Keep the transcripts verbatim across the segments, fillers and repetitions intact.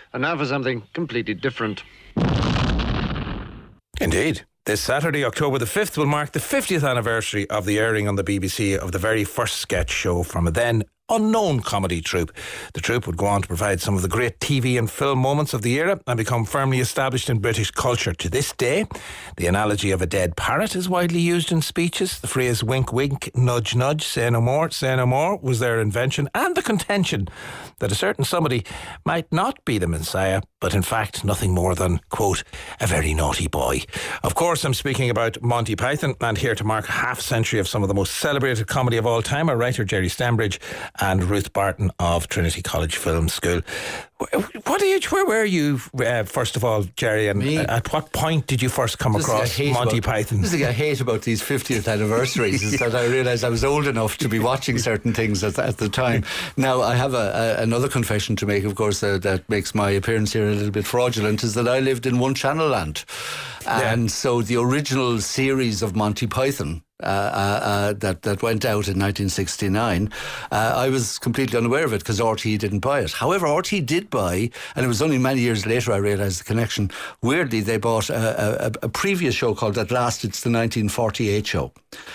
And now for something completely different. Indeed. This Saturday, October the fifth, will mark the fiftieth anniversary of the airing on the B B C of the very first sketch show from a then unknown comedy troupe. The troupe would go on to provide some of the great T V and film moments of the era and become firmly established in British culture to this day. The analogy of a dead parrot is widely used in speeches. The phrase wink wink, nudge nudge, say no more, say no more was their invention, and the contention that a certain somebody might not be the Messiah, but in fact nothing more than, quote, a very naughty boy. Of course, I'm speaking about Monty Python, and here to mark a half century of some of the most celebrated comedy of all time are writer Jerry Stambridge and Ruth Barton of Trinity College Film School. What age, where were you, uh, first of all, Jerry, and Me? at what point did you first come This across Monty about, Python? This thing I hate about these fiftieth anniversaries is that I realised I was old enough to be watching certain things at, at the time. Now, I have a, a, another confession to make, of course, uh, that makes my appearance here a little bit fraudulent, is that I lived in One Channel Land. And yeah. so the original series of Monty Python, Uh, uh, uh, that that went out in nineteen sixty-nine, uh, I was completely unaware of it because R T E didn't buy it. However, R T E did buy, and it was only many years later I realised the connection. Weirdly, they bought a, a, a previous show called At Last It's the nineteen forty-eight Show,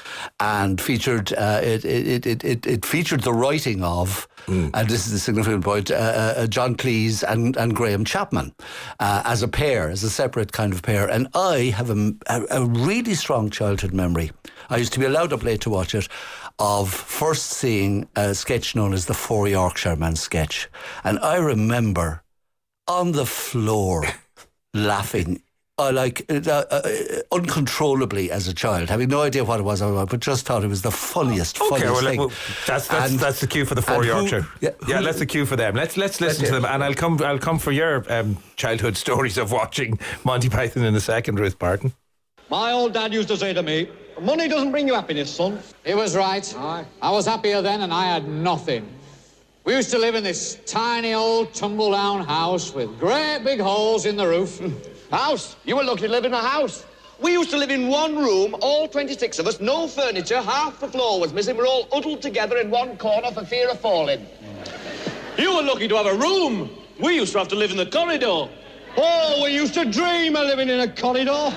and featured uh, it, it, it, it, it featured the writing of, mm. and this is the significant point, uh, uh, John Cleese and, and Graham Chapman uh, as a pair, as a separate kind of pair. And I have a, a, a really strong childhood memory. I used to be allowed up late to watch it, of first seeing a sketch known as the Four Yorkshiremen sketch. And I remember on the floor laughing uh, like uh, uh, uncontrollably as a child, having no idea what it was, but just thought it was the funniest, okay, funniest well, thing. Well, that's that's, and, that's the cue for the Four Yorkshire. Who, yeah, who, yeah, that's the cue for them. Let's let's listen to them, and I'll come I'll come for your um, childhood stories of watching Monty Python in a second, Ruth Barton. My old dad used to say to me, money doesn't bring you happiness, son. He was right. Aye. I was happier then and I had nothing. We used to live in this tiny old tumble-down house with great big holes in the roof. House? You were lucky to live in a house. We used to live in one room, all twenty-six of us, no furniture, half the floor was missing. We're all huddled together in one corner for fear of falling. You were lucky to have a room. We used to have to live in the corridor. Oh, we used to dream of living in a corridor.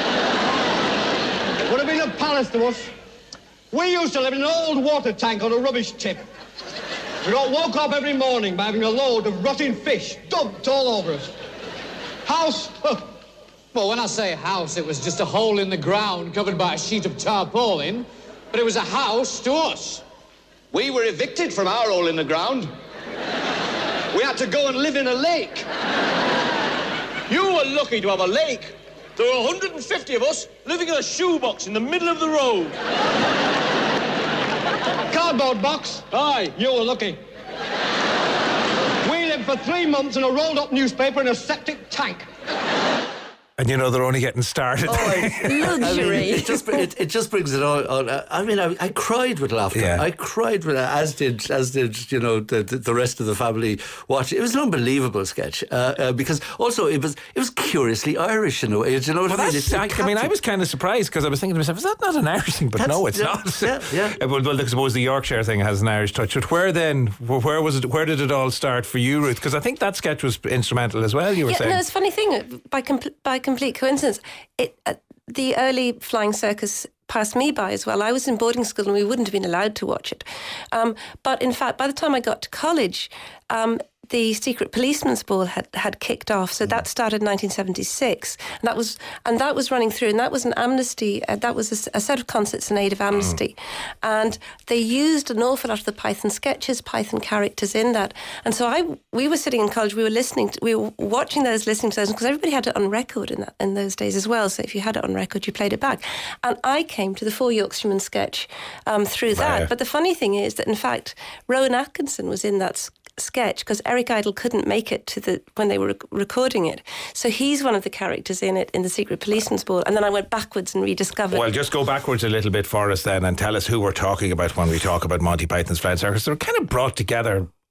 Would have been a palace to us. We used to live in an old water tank on a rubbish tip. We got woke up every morning by having a load of rotting fish dumped all over us. House? Well, when I say house, it was just a hole in the ground covered by a sheet of tarpaulin, but it was a house to us. We were evicted from our hole in the ground. We had to go and live in a lake. You were lucky to have a lake. There were one hundred fifty of us living in a shoebox in the middle of the road. Cardboard box? Aye, you were lucky. We lived for three months in a rolled-up newspaper in a septic tank. And you know they're only getting started. Oh, I, Luxury. I mean, it just it, it just brings it all on. I mean, I, I cried with laughter. Yeah. I cried with as did as did you know the, the rest of the family watching. It was an unbelievable sketch uh, uh, because also it was it was curiously Irish in a way. You know what well, I mean? It's, I, I mean, I was kind of surprised because I was thinking to myself, is that not an Irish thing? But That's, no, it's yeah, not. Yeah, yeah. well, well, I suppose the Yorkshire thing has an Irish touch. But where then? Where was it? Where did it all start for you, Ruth? Because I think that sketch was instrumental as well. You were yeah, saying. No, it's a funny thing. By com- by complete coincidence. It, uh, the early Flying Circus passed me by as well. I was in boarding school and we wouldn't have been allowed to watch it. Um, but in fact, by the time I got to college, um, the Secret Policeman's Ball had, had kicked off. So that started in nineteen seventy-six. And that was and that was running through. And that was an amnesty. Uh, that was a, a set of concerts in aid of amnesty. Mm. And they used an awful lot of the Python sketches, Python characters in that. And so I, we were sitting in college, we were listening, to, we were watching those, listening to those, because everybody had it on record in that in those days as well. So if you had it on record, you played it back. And I came to the Four Yorkshiremen sketch um, through that. Wow. But the funny thing is that, in fact, Rowan Atkinson was in that sketch because Eric Idle couldn't make it to the when they were rec- recording it, so he's one of the characters in it in the Secret Policeman's Ball. And then I went backwards and rediscovered. Well, just go backwards a little bit for us then and tell us who we're talking about when we talk about Monty Python's Flying Circus. They're kind of brought together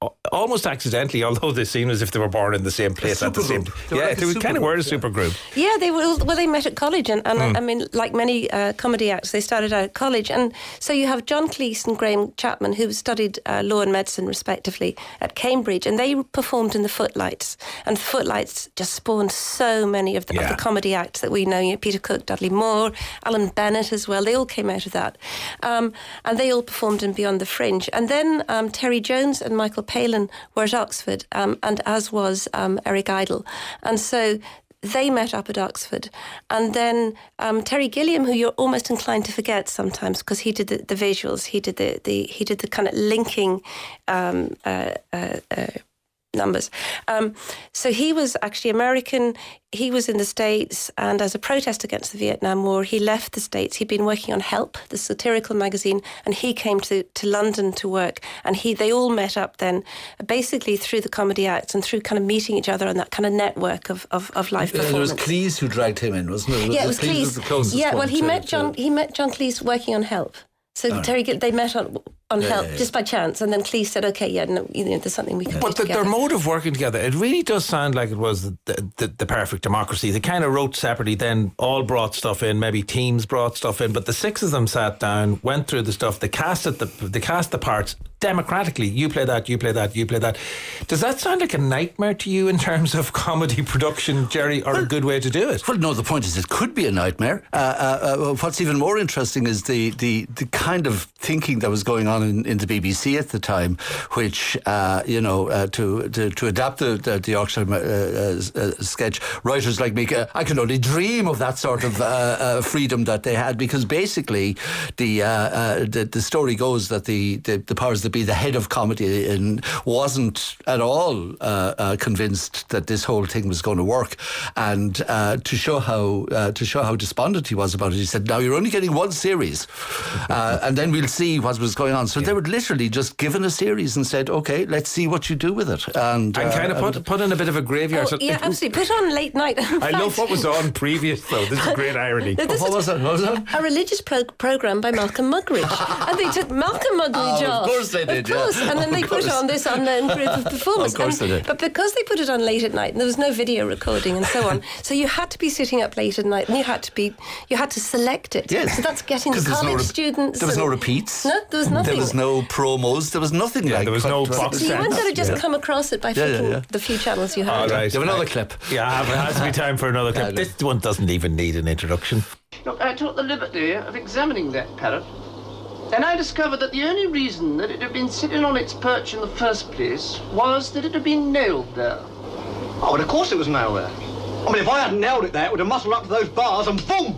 almost accidentally, although they seem as if they were born in the same place at the same time. Yeah, like they were kind of were a super group. Yeah, they were. Well, they met at college, and, and mm. I mean, like many uh, comedy acts, they started out at college, and so you have John Cleese and Graham Chapman, who studied uh, law and medicine respectively at Cambridge, and they performed in the Footlights, and the Footlights just spawned so many of the, yeah. of the comedy acts that we know. You know, Peter Cook, Dudley Moore, Alan Bennett as well. They all came out of that, um, and they all performed in Beyond the Fringe, and then um, Terry Jones and Michael Palin were at Oxford, um, and as was um, Eric Idle. And so they met up at Oxford. And then um, Terry Gilliam, who you're almost inclined to forget sometimes because he did the, the visuals, he did the, the he did the kind of linking um, uh, uh, uh, numbers. Um, so he was actually American. He was in the States, and as a protest against the Vietnam War, he left the States. He'd been working on Help, the satirical magazine, and he came to, to London to work. And he they all met up then, basically through the comedy acts and through kind of meeting each other on that kind of network of, of, of live performance. There was Cleese who dragged him in, wasn't it? Yeah, it was Cleese. Was the closest yeah, well, he to, met John. To... He met John Cleese working on Help. So oh. Terry, they met on on yeah, Help yeah, yeah. just by chance, and then Cleese said, "Okay, yeah, no, you know, there's something we can." But do the, their mode of working together, it really does sound like it was the, the, the perfect democracy. They kind of wrote separately, then all brought stuff in. Maybe teams brought stuff in, but the six of them sat down, went through the stuff. They casted the they cast the parts democratically. You play that, you play that, you play that. Does that sound like a nightmare to you in terms of comedy production, Jerry, or well, a good way to do it? Well, no. The point is, it could be a nightmare. Uh, uh, uh, what's even more interesting is the the the kind of thinking that was going on in, in the B B C at the time, which uh, you know, uh, to, to to adapt the the, the Yorkshire uh, uh, sketch, writers like me, uh, I can only dream of that sort of uh, uh, freedom that they had, because basically the uh, uh, the, the story goes that the, the the powers that be, the head of comedy, and wasn't at all uh, uh, convinced that this whole thing was going to work, and uh, to show how uh, to show how despondent he was about it, he said, "Now you're only getting one series, uh, and then we'll see what was going on." So yeah. they were literally just given a series and said, "Okay, let's see what you do with it," and, and uh, kind of put and put in a bit of a graveyard. Oh, so yeah, absolutely. Put on late night. I love what was on previous though. This is great irony. This what is was that? What was that? A religious pro- program by Malcolm Muggeridge, and they took Malcolm Muggeridge oh, off. Of course they did. Of course, yeah. and then of they course. put on this unknown group of performers. Of course and, they did. But because they put it on late at night, and there was no video recording and so on, so you had to be sitting up late at night, and you had to be, you had to select it. Yes. So that's getting the college no re- students. There was no repeats. No, there was nothing. There was no promos. There was nothing yeah, like. There was no box So you weren't going to just yeah. come across it by yeah, flicking yeah, yeah. the few channels you had. All right. You have another clip. Yeah, it has to be time for another clip. This one doesn't even need an introduction. Look, I took the liberty of examining that parrot, and I discovered that the only reason that it had been sitting on its perch in the first place was that it had been nailed there. Oh, well, of course it was nailed there. I mean, if I hadn't nailed it there, it would have muscled up to those bars and boom!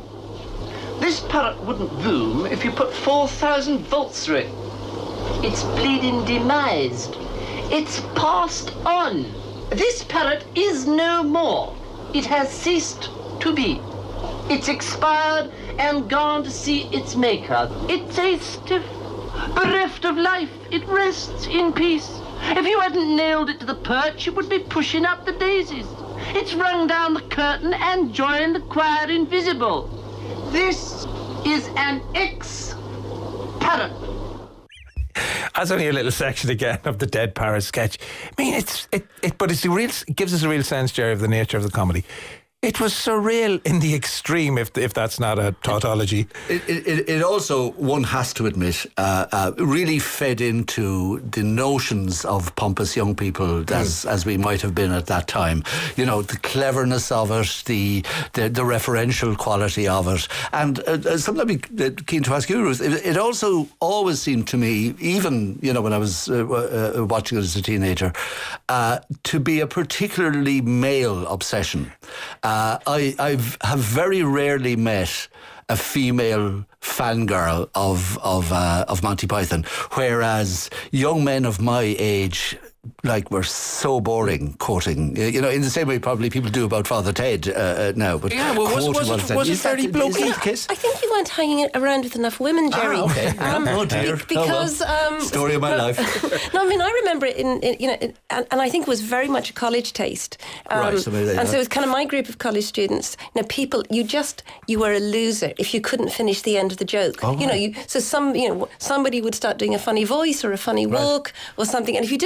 This parrot wouldn't boom if you put four thousand volts through it. It's bleeding demised. It's passed on. This parrot is no more. It has ceased to be. It's expired and gone to see its maker. It's a stiff, bereft of life. It rests in peace. If you hadn't nailed it to the perch, it would be pushing up the daisies. It's rung down the curtain and joined the choir invisible. This is an ex-parrot. That's only a little section again of the Dead Parrot sketch. I mean, it's it, it but it's a real, it gives us a real sense, Jerry, of the nature of the comedy. It was surreal in the extreme, if if that's not a tautology. It, it, it also, one has to admit, uh, uh, really fed into the notions of pompous young people as mm. as we might have been at that time. You know, the cleverness of it, the the, the referential quality of it. And uh, something I'd be keen to ask you, Ruth, it, it also always seemed to me, even, you know, when I was uh, uh, watching it as a teenager, uh, to be a particularly male obsession. Uh, I I've, have very rarely met a female fangirl of of uh, of Monty Python, whereas young men of my age, like, were so boring quoting, you know, in the same way probably people do about Father Ted uh, now. But yeah, well, was, was, it, was it very blokey? I think you weren't hanging around with enough women, Jerry. Ah, okay. Um, oh dear. Be- because oh, well. um, story of my life. No, I mean, I remember it in, in you know, in, and, and I think it was very much a college taste. Um, right, so maybe and so it was kind of my group of college students. You know, people, you just you were a loser if you couldn't finish the end of the joke. Oh, you know, right. you so some you know somebody would start doing a funny voice or a funny right. walk or something, and if you didn't realise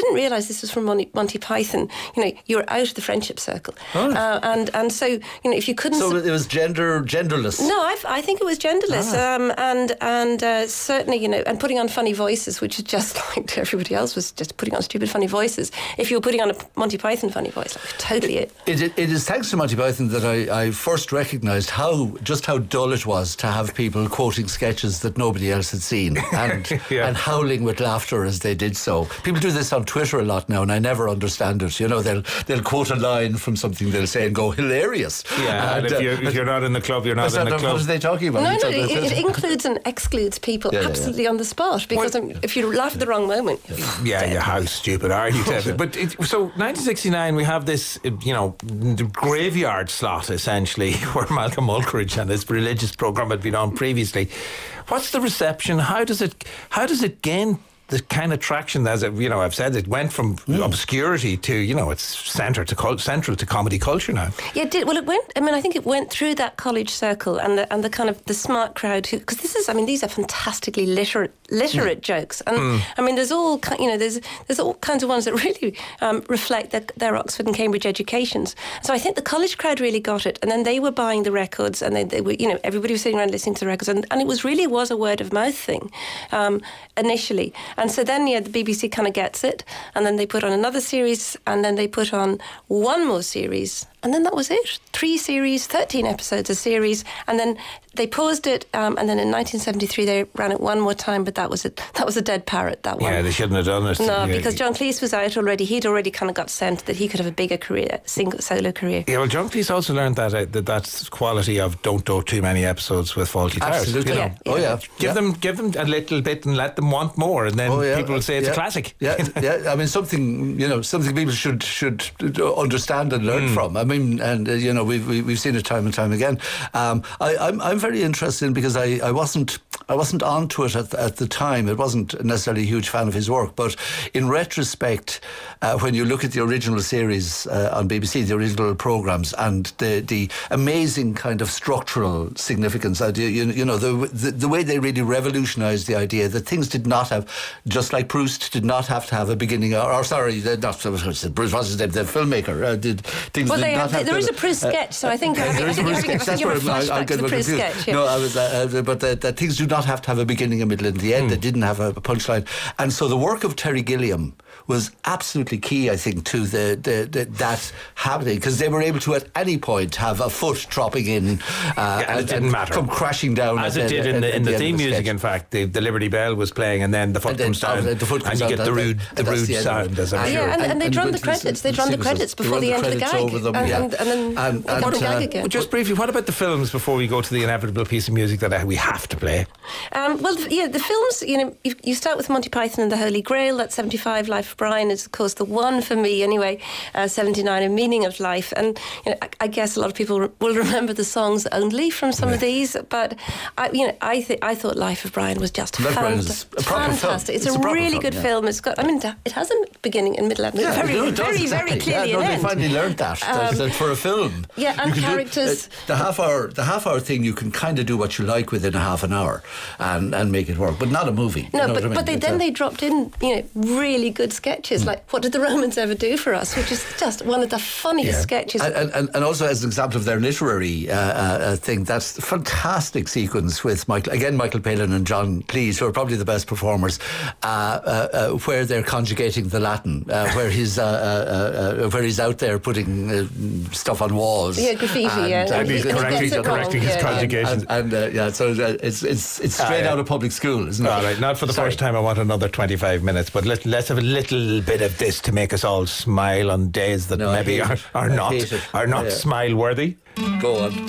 this was from Monty, Monty Python, you know, you're out of the friendship circle. Oh. Uh, and, and so, you know, if you couldn't... So it was gender genderless? No, I, I think it was genderless. Ah. Um, and and uh, certainly, you know, and putting on funny voices, which is just like everybody else was just putting on stupid funny voices. If you were putting on a Monty Python funny voice, like totally it. It, it, it is thanks to Monty Python that I, I first recognised how just how dull it was to have people quoting sketches that nobody else had seen and Yeah. and howling with laughter as they did so. People do this on Twitter a lot now, and I never understand it. You know, they'll they'll quote a line from something they'll say and go hilarious. Yeah, and, and if, uh, you're, if you're not in the club, you're not in the what club. are they talking about? No, It's no, on the- it, it includes and excludes people Yeah, yeah, absolutely on the spot because um, if you laugh at the wrong moment, Yeah, yeah, how stupid are you, David? But it, so nineteen sixty-nine, we have this, uh, you know, the graveyard slot, essentially, where Malcolm Mulkeridge and his religious programme had been on previously. What's the reception? How does it, how does it gain the kind of traction, as it, you know, I've said, it went from mm. obscurity to, you know, it's centre to cult, central to comedy culture now. Yeah, it did. Well, it went. I mean, I think it went through that college circle and the and the kind of the smart crowd who, because this is, I mean, these are fantastically literate literate mm. jokes, and mm. I mean, there's all ki- you know, there's there's all kinds of ones that really um, reflect their, their Oxford and Cambridge educations. So I think the college crowd really got it, and then they were buying the records, and they, they were, you know, everybody was sitting around listening to the records, and, and it was really was a word of mouth thing um, initially. And so then, yeah, the B B C kind of gets it, and then they put on another series, and then they put on one more series, and then that was it. Three series, thirteen episodes a series, and then they paused it, um, and then in nineteen seventy-three they ran it one more time, but that was a, that was a dead parrot, that one. Yeah, they shouldn't have done it. No, yeah. because John Cleese was out already. He'd already kind of got sent that he could have a bigger career, single solo career. Yeah, well, John Cleese also learned that uh, that that's quality of don't do too many episodes with faulty tires. Absolutely. You know? Yeah, yeah. Oh yeah. Give yeah. them give them a little bit and let them want more, and then Oh, yeah. people will say it's yeah. a classic. Yeah, yeah. I mean, something you know, something people should should understand and learn mm. from. I mean, and uh, you know, we've we've seen it time and time again. Um, I, I'm I'm very interested in, because I, I wasn't I wasn't onto it at the, at the time. It wasn't necessarily a huge fan of his work, but in retrospect, uh, when you look at the original series uh, on B B C, the original programs, and the the amazing kind of structural significance, uh, you, you know, the, the the way they really revolutionised the idea that things did not have, just like Proust, did not have to have a beginning, or, or sorry, not Bruce, what's his name, the filmmaker, uh, did things Well, did they not have, have there to, is a Proust uh, sketch, so I think uh, I there is a think Proust sketch. That's you're where a I, I flashback to get the my Proust confused. sketch. Yeah. No, I was, uh, but that, that things do not have to have a beginning, a middle, and the end. Mm. They didn't have a punchline, and so the work of Terry Gilliam was absolutely key, I think, to the, the, the that happening, because they were able to at any point have a foot dropping in uh, yeah, and, and, it didn't and matter. come crashing down as at it did the, in the, in the theme the music. sketch. In fact, the, the Liberty Bell was playing, and then the foot And then, comes down, oh, the foot comes and you down, get the that- rude, the that's rude the end of it. sound. As I'm And- sure. Yeah, and, and, And- they and run the with credits. the They run the sequences, credits they before run the the end of the credits gag, over them, and, yeah. and, and then And- we and, got the uh, gag again. Well, just briefly, what about the films before we go to the inevitable piece of music that uh, we have to play? Um, well, yeah, the films, you know, you, you start with Monty Python and the Holy Grail. That's seventy-five. Life of Brian is, of course, the one for me anyway. Uh, seventy-nine, A Meaning of Life. And you know, I, I guess a lot of people re- will remember the songs only from some yeah. of these. But I, you know, I th- I thought Life of Brian was just Life of Brian fant- is a proper fantastic. film. It's, It's a, a proper really film, good yeah. film. It's got, I mean, it has a beginning and middle and Yeah, very, it does, very, exactly. very clearly yeah, no, an they end. finally learned that, that, Um, that for a film. yeah, and you can do- characters- uh, the half hour, the half hour thing, you can kind of do what you like within a half an hour, and, and make it work, but not a movie. No, you know but, what I mean? but they, It's then a- they dropped in, you know, really good sketches like "What Did the Romans Ever Do for Us," which is just one of the funniest Yeah. sketches. And, and, and also as an example of their literary uh, uh, thing, that's a fantastic sequence with Michael, again, Michael Palin and John Cleese, who are probably the best performers, uh, uh, uh, where they're conjugating the Latin, uh, where he's uh, uh, uh, where he's out there putting uh, stuff on walls. Yeah, graffiti, and, yeah. uh, And he's and he correcting- gets it wrong, correcting his yeah. conjugation. And, and uh, yeah, so uh, it's it's it's straight Ah, yeah. out of public school, isn't it? All right, not for the Sorry. first time. I want another twenty-five minutes, but let, let's have a little bit of this to make us all smile on days that No, I maybe hate are, it. are I not hate it. are not Yeah. smile worthy. Go on.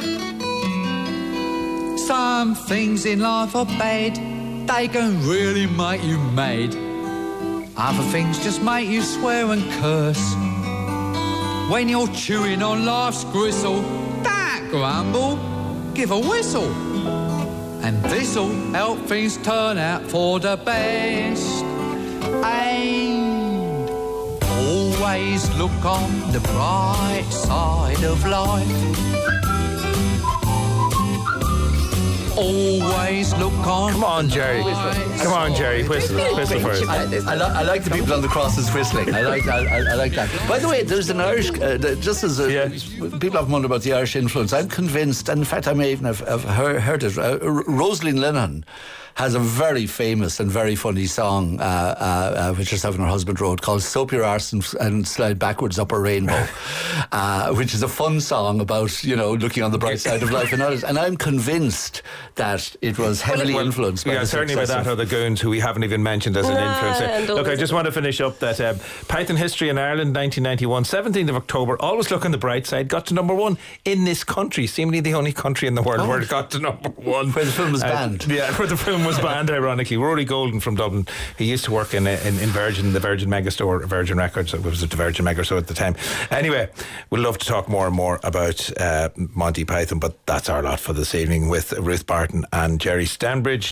Some things in life are bad, they can really make you mad. Other things just make you swear and curse. When you're chewing on life's gristle, don't grumble, give a whistle. And this'll help things turn out for the best. And always look on the bright side of life. always look on. Come on, Jerry. Come on, Jerry. Whistle, whistle for us. I, I, li- I like the people on the crosses whistling. I like I, I, I like that. By the way, there's an Irish, uh, the- just as a, Yeah. people have wondered about the Irish influence. I'm convinced, and in fact, I may even have, have heard, heard it. Uh, R- Rosalind Lennon has a very famous and very funny song, uh, uh, uh, which herself and her husband wrote, called "Soap Your Arse and, and Slide Backwards Up a Rainbow," uh, which is a fun song about, you know, looking on the bright side of life and others. And I'm convinced that it was heavily Well, influenced by yeah, the certainly by success that of- or the Goons, who we haven't even mentioned as an Ah, influence. and all Look, I those- just want to finish up that um, Python History in Ireland, nineteen ninety-one, seventeenth of October. Always look on the bright side. Got to number one in this country. Seemingly the only country in the world where it got to number one. Where the film was Uh, banned. Yeah, where the film was banned, ironically. Rory Golden from Dublin. He used to work in in, in Virgin, the Virgin Megastore, Virgin Records. It was the Virgin Megastore at the time. Anyway, we'd love to talk more and more about uh, Monty Python, but that's our lot for this evening with Ruth Barton and Jerry Stanbridge.